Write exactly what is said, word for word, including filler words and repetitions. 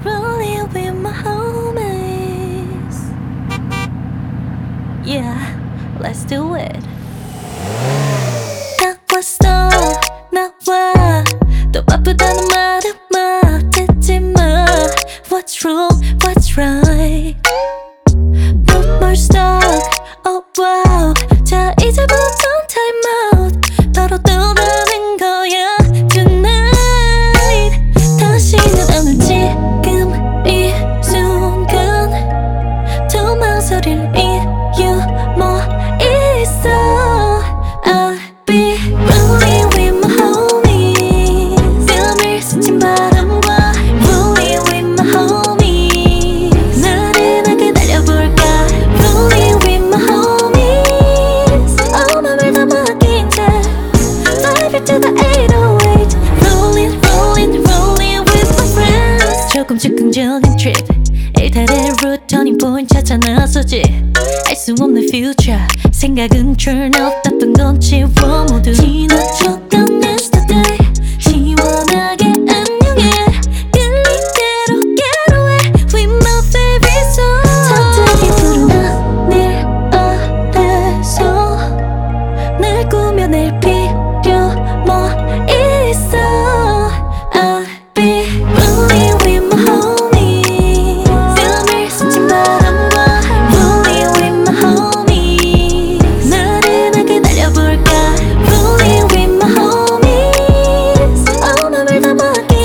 rolling with my homies. Yeah, let's do it. 딱 왔어 나와 또 바쁘다는 말은 못했지만 What's wrong, what's right? No more stuck, oh wow. 자 이제부터 time out. 바로 떠나는 거야 tonight. 다시는 안 올 지금 이 순간 두 망설일 이유 뭐 있어. I'll be rolling with my homies. 뺨을 스친 바람과 rolling with my homies. 나른하게 달려볼까 rolling with my homies. 온 맘을 담아낀 채 five it to the eight oh eight. Rolling, rolling, rolling with my friends. 조금씩 긍정적인 trip 일탈의 route turning point 찾아 나서지. 알 수 없는 future 생각은 turn off 땄던 건 지워 모두 지나쳤던 yesterday 시원하게 안녕해 끌린 대로 get away with my favorite song. 잠들이 부른 하늘 아래서 날 꾸며낼 필요 뭐 있어. I'll be rolling with my homies. 뺨을 스친 바람과 rolling with my homies. 나른하게 달려볼까 rolling with my homies. 온 맘을 담아게